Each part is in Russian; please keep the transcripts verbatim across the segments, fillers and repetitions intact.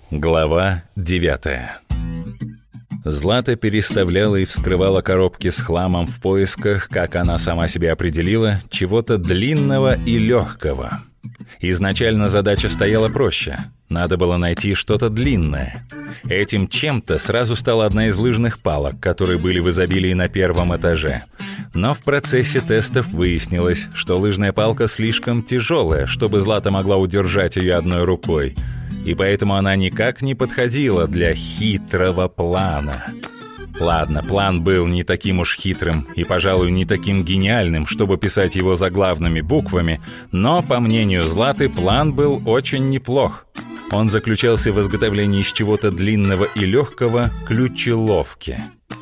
Глава девятая. Злата переставляла и вскрывала коробки с хламом в поисках, как она сама себе определила, чего-то длинного и легкого. Изначально задача стояла проще. Надо было найти что-то длинное. Этим чем-то сразу стала одна из лыжных палок, которые были в изобилии на первом этаже. Но в процессе тестов выяснилось, что лыжная палка слишком тяжелая, чтобы Злата могла удержать ее одной рукой. И поэтому она никак не подходила для хитрого плана. Ладно, план был не таким уж хитрым и, пожалуй, не таким гениальным, чтобы писать его заглавными буквами, но, по мнению Златы, план был очень неплох. Он заключался в изготовлении из чего-то длинного и легкого ключеловки.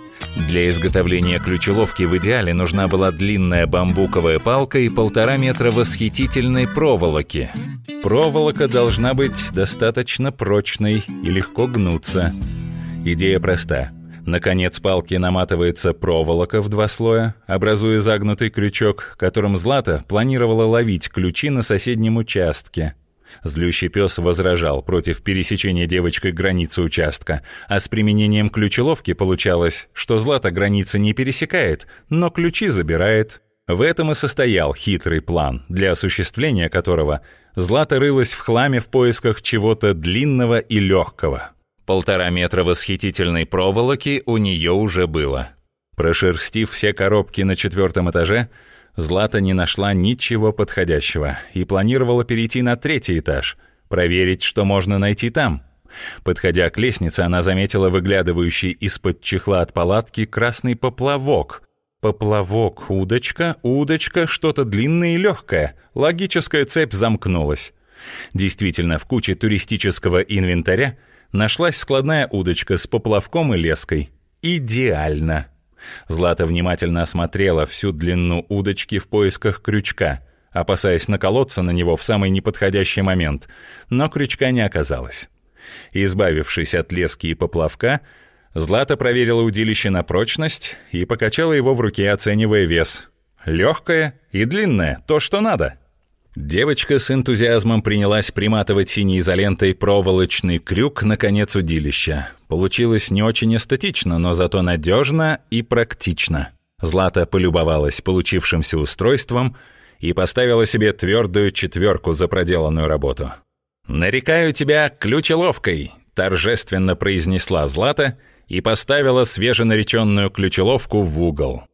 Для изготовления ключеловки в идеале нужна была длинная бамбуковая палка и полтора метра восхитительной проволоки. Проволока должна быть достаточно прочной и легко гнуться. Идея проста. На конец палки наматывается проволока в два слоя, образуя загнутый крючок, которым Злата планировала ловить ключи на соседнем участке. Злющий пес возражал против пересечения девочкой границы участка, а с применением ключеловки получалось, что Злата границы не пересекает, но ключи забирает. В этом и состоял хитрый план, для осуществления которого Злата рылась в хламе в поисках чего-то длинного и легкого. Полтора метра восхитительной проволоки у нее уже было. Прошерстив все коробки на четвертом этаже, Злата не нашла ничего подходящего и планировала перейти на третий этаж, проверить, что можно найти там. Подходя к лестнице, она заметила выглядывающий из-под чехла от палатки красный поплавок. Поплавок, удочка, удочка, что-то длинное и легкое. Логическая цепь замкнулась. Действительно, в куче туристического инвентаря нашлась складная удочка с поплавком и леской. Идеально! Злата внимательно осмотрела всю длину удочки в поисках крючка, опасаясь наколоться на него в самый неподходящий момент, но крючка не оказалось. Избавившись от лески и поплавка, Злата проверила удилище на прочность и покачала его в руке, оценивая вес. Легкое и длинное, то, что надо. Девочка с энтузиазмом принялась приматывать синей изолентой проволочный крюк на конец удилища. Получилось не очень эстетично, но зато надежно и практично. Злата полюбовалась получившимся устройством и поставила себе твердую четверку за проделанную работу. «Нарекаю тебя ключеловкой», — торжественно произнесла Злата и поставила свеженареченную ключеловку в угол.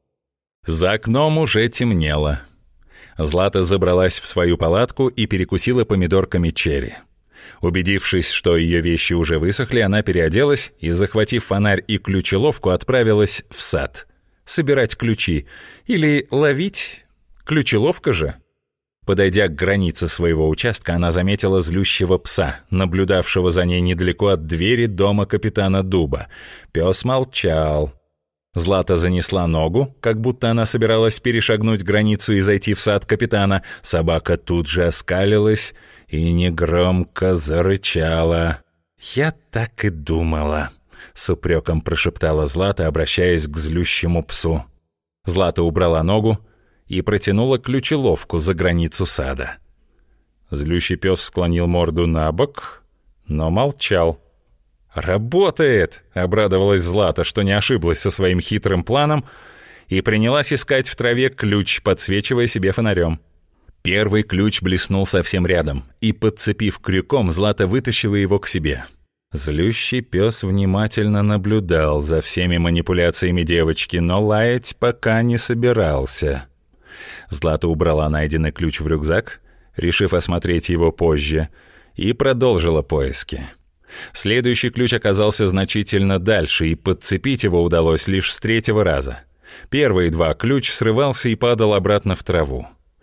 За окном уже темнело. Злата забралась в свою палатку и перекусила помидорками черри. Убедившись, что ее вещи уже высохли, она переоделась и, захватив фонарь и ключеловку, отправилась в сад. Собирать ключи. Или ловить. Ключеловка же. Подойдя к границе своего участка, она заметила злющего пса, наблюдавшего за ней недалеко от двери дома капитана Дуба. Пес молчал. Злата занесла ногу, как будто она собиралась перешагнуть границу и зайти в сад капитана. Собака тут же оскалилась и негромко зарычала. «Я так и думала», — с упреком прошептала Злата, обращаясь к злющему псу. Злата убрала ногу и протянула ключеловку за границу сада. Злющий пес склонил морду на бок, но молчал. «Работает!» — обрадовалась Злата, что не ошиблась со своим хитрым планом, и принялась искать в траве ключ, подсвечивая себе фонарем. Первый ключ блеснул совсем рядом, и, подцепив крюком, Злата вытащила его к себе. Злющий пес внимательно наблюдал за всеми манипуляциями девочки, но лаять пока не собирался. Злата убрала найденный ключ в рюкзак, решив осмотреть его позже, и продолжила поиски. Следующий ключ оказался значительно дальше, и подцепить его удалось лишь с третьего раза. Первые два ключ срывался и падал обратно в траву.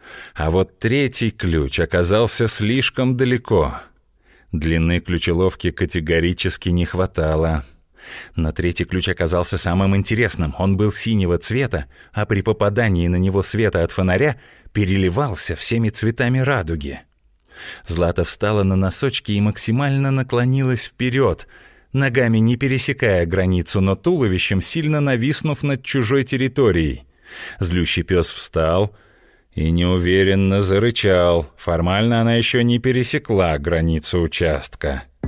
А вот третий ключ оказался слишком далеко. Длины ключеловки категорически не хватало. Но третий ключ оказался самым интересным. Он был синего цвета, а при попадании на него света от фонаря переливался всеми цветами радуги. Злата встала на носочки и максимально наклонилась вперед, ногами не пересекая границу, но туловищем сильно нависнув над чужой территорией. Злющий пес встал и неуверенно зарычал. Формально она еще не пересекла границу участка.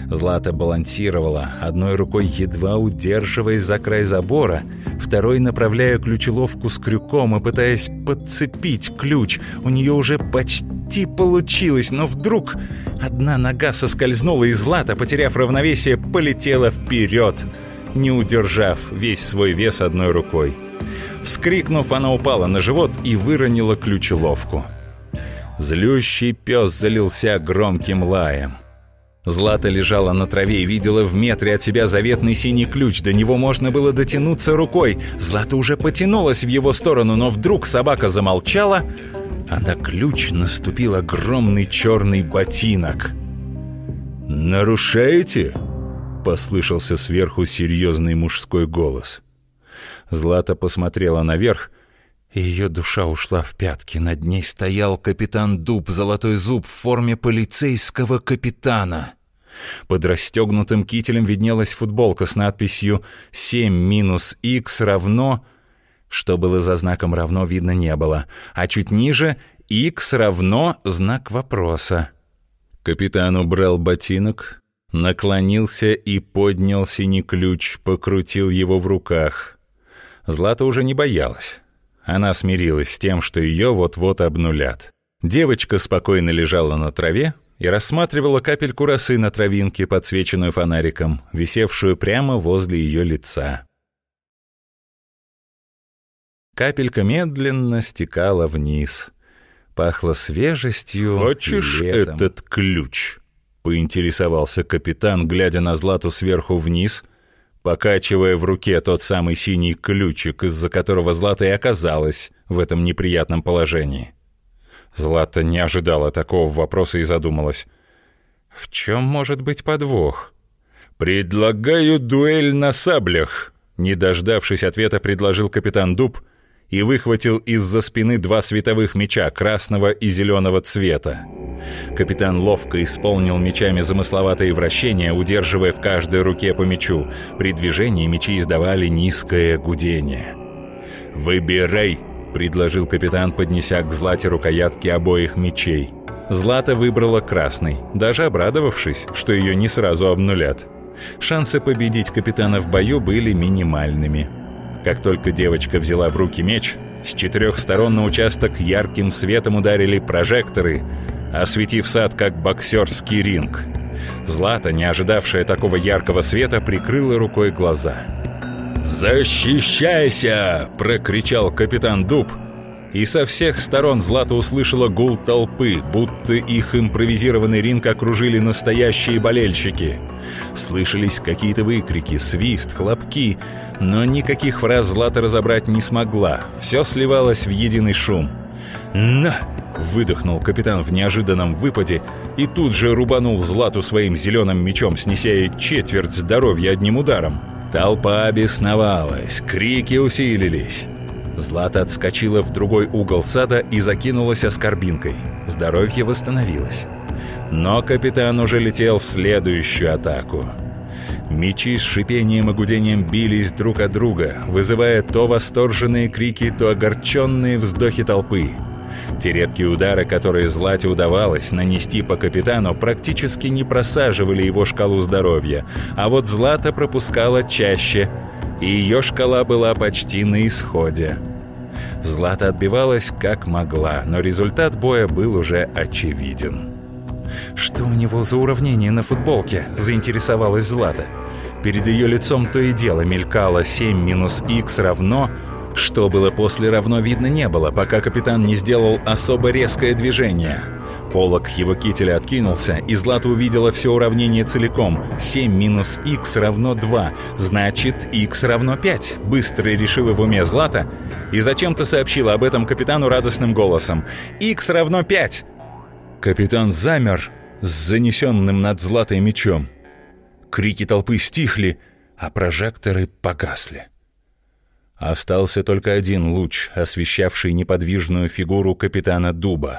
Злата балансировала, одной рукой едва удерживаясь за край забора, второй направляя ключеловку с крюком и пытаясь подцепить ключ. У нее уже почти получилось, но вдруг одна нога соскользнула, и Злата, потеряв равновесие, полетела вперед, не удержав весь свой вес одной рукой. Вскрикнув, она упала на живот и выронила ключеловку. Злющий пес залился громким лаем. Злата лежала на траве и видела в метре от себя заветный синий ключ. До него можно было дотянуться рукой. Злата уже потянулась в его сторону, но вдруг собака замолчала, а на ключ наступил огромный черный ботинок. «Нарушаете?» — послышался сверху серьезный мужской голос. Злата посмотрела наверх, и ее душа ушла в пятки. Над ней стоял капитан Дуб, золотой зуб в форме полицейского капитана. Под расстегнутым кителем виднелась футболка с надписью «семь минус икс равно...» Что было за знаком «равно» видно не было, а чуть ниже «икс равно» знак вопроса. Капитан убрал ботинок, наклонился и поднял синий ключ, покрутил его в руках. Злата уже не боялась. Она смирилась с тем, что ее вот-вот обнулят. Девочка спокойно лежала на траве и рассматривала капельку росы на травинке, подсвеченную фонариком, висевшую прямо возле ее лица. Капелька медленно стекала вниз. Пахло свежестью. «Хочешь этот ключ?» — поинтересовался капитан, глядя на Злату сверху вниз, покачивая в руке тот самый синий ключик, из-за которого Злата и оказалась в этом неприятном положении. Злата не ожидала такого вопроса и задумалась. В чем может быть подвох? «Предлагаю дуэль на саблях», — не дождавшись ответа, предложил капитан Дуб и выхватил из-за спины два световых меча красного и зеленого цвета. Капитан ловко исполнил мечами замысловатые вращения, удерживая в каждой руке по мечу. При движении мечи издавали низкое гудение. «Выбирай», — предложил капитан, поднеся к Злате рукоятки обоих мечей. Злата выбрала красный, даже обрадовавшись, что ее не сразу обнулят. Шансы победить капитана в бою были минимальными. Как только девочка взяла в руки меч, с четырех сторон на участок ярким светом ударили прожекторы, осветив сад как боксерский ринг. Злата, не ожидавшая такого яркого света, прикрыла рукой глаза. «Защищайся!» — прокричал капитан Дуб, и со всех сторон Злата услышала гул толпы, будто их импровизированный ринг окружили настоящие болельщики. Слышались какие-то выкрики, свист, хлопки, но никаких фраз Злата разобрать не смогла. Все сливалось в единый шум. «На!» — выдохнул капитан в неожиданном выпаде и тут же рубанул Злату своим зеленым мечом, снеся ей четверть здоровья одним ударом. Толпа бесновалась, крики усилились. Злата отскочила в другой угол сада и закинулась оскорбинкой. Здоровье восстановилось. Но капитан уже летел в следующую атаку. Мечи с шипением и гудением бились друг от друга, вызывая то восторженные крики, то огорченные вздохи толпы. Те редкие удары, которые Злате удавалось нанести по капитану, практически не просаживали его шкалу здоровья, а вот Злата пропускала чаще, и ее шкала была почти на исходе. Злата отбивалась как могла, но результат боя был уже очевиден. «Что у него за уравнение на футболке?» – заинтересовалась Злата. Перед ее лицом то и дело мелькало семь минус икс равно... Что было после равно видно не было, пока капитан не сделал особо резкое движение. Полог его кителя откинулся, и Злата увидела все уравнение целиком. семь минус икс равно два, значит, икс равно пять. Быстро решила в уме Злата и зачем-то сообщила об этом капитану радостным голосом. «Икс равно пять!» Капитан замер с занесенным над Златой мечом. Крики толпы стихли, а прожекторы погасли. Остался только один луч, освещавший неподвижную фигуру капитана Дуба.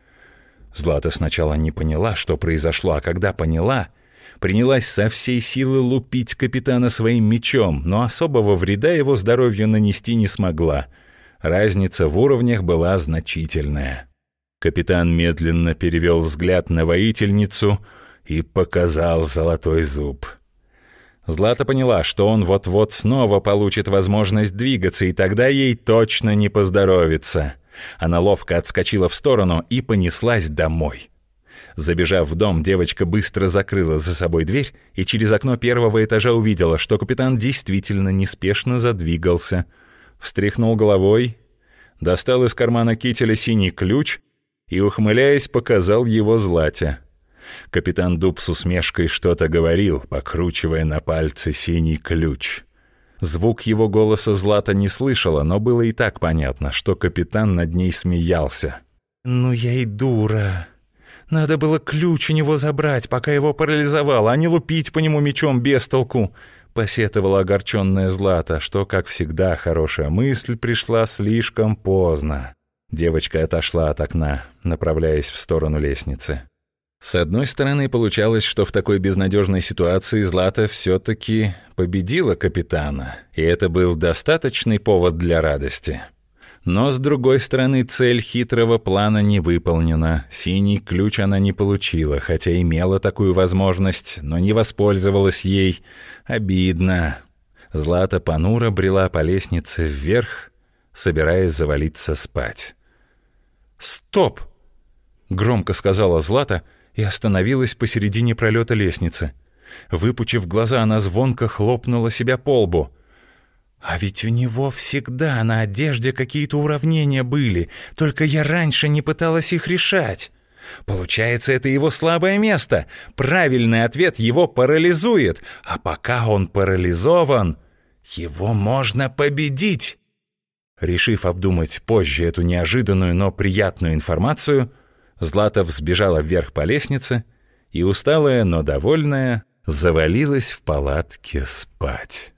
Злата сначала не поняла, что произошло, а когда поняла, принялась со всей силы лупить капитана своим мечом, но особого вреда его здоровью нанести не смогла. Разница в уровнях была значительная. Капитан медленно перевел взгляд на воительницу и показал золотой зуб. Злата поняла, что он вот-вот снова получит возможность двигаться, и тогда ей точно не поздоровится. Она ловко отскочила в сторону и понеслась домой. Забежав в дом, девочка быстро закрыла за собой дверь и через окно первого этажа увидела, что капитан действительно неспешно задвигался. Встряхнул головой, достал из кармана кителя синий ключ и, ухмыляясь, показал его Злате. Капитан Дуб с усмешкой что-то говорил, покручивая на пальце синий ключ. Звук его голоса Злата не слышала, но было и так понятно, что капитан над ней смеялся. «Ну я и дура. Надо было ключ у него забрать, пока его парализовало, а не лупить по нему мечом без толку», — посетовала огорченная Злата, что, как всегда, хорошая мысль пришла слишком поздно. Девочка отошла от окна, направляясь в сторону лестницы. С одной стороны, получалось, что в такой безнадежной ситуации Злата все-таки победила капитана, и это был достаточный повод для радости. Но, с другой стороны, цель хитрого плана не выполнена. Синий ключ она не получила, хотя имела такую возможность, но не воспользовалась ей. Обидно. Злата понуро брела по лестнице вверх, собираясь завалиться спать. «Стоп!» — громко сказала Злата и остановилась посередине пролета лестницы. Выпучив глаза, она звонко хлопнула себя по лбу. «А ведь у него всегда на одежде какие-то уравнения были, только я раньше не пыталась их решать. Получается, это его слабое место. Правильный ответ его парализует, а пока он парализован, его можно победить». Решив обдумать позже эту неожиданную, но приятную информацию, Злата взбежала вверх по лестнице и, усталая, но довольная, завалилась в палатке спать.